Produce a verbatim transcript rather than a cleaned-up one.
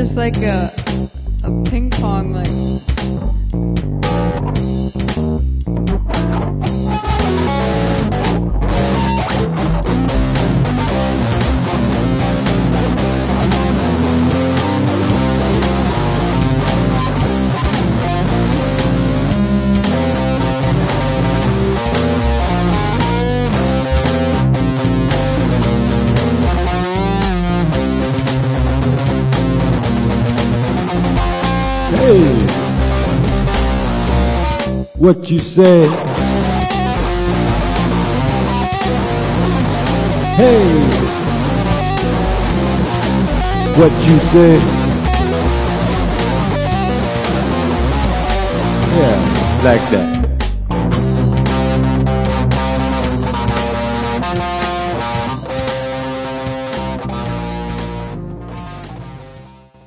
just like a a ping pong like. Hey, what you say? Hey, what you say? Yeah, like that.